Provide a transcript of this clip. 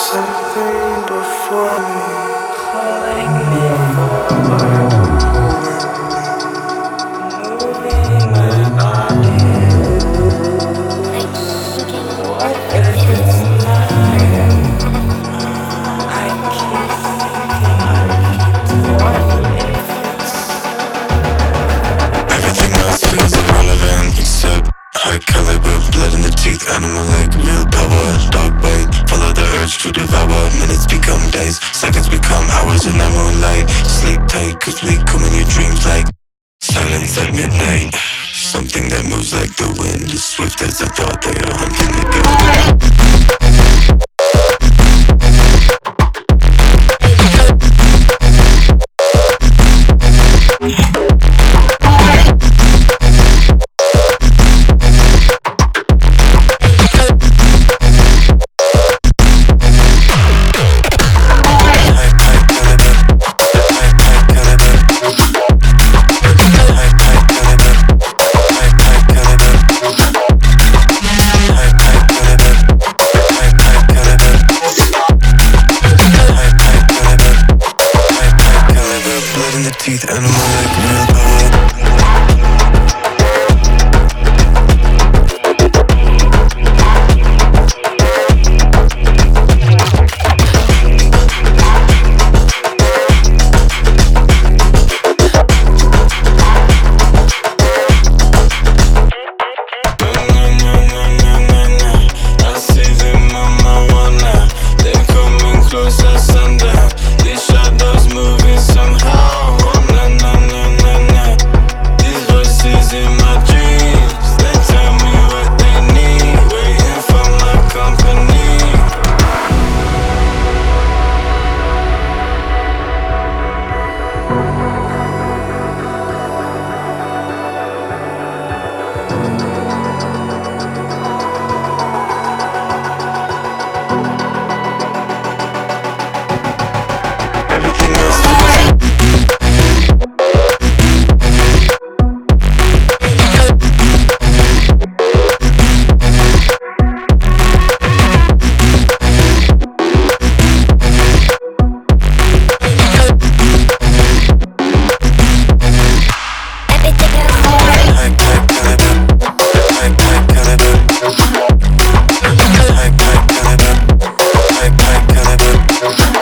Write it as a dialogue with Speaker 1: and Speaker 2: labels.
Speaker 1: Something before me, calling me forward, moving my body. What if it's mine? I keep thinking, what if it's everything else feels irrelevant except high caliber, blood in the teeth, animal like real power. Dog bite, follow the urge to devour. Minutes become days, seconds become hours in the moonlight. Sleep tight, cause we come in your dreams like silence at midnight. Something that moves like the wind, as swift as a thought they are hunting teeth, animal like real power. I see them on my wall now. They're coming closer, sundown. These shadows moving somehow. These voices in my dreams, they tell me what they need, waiting for my company. Everything else high caliber.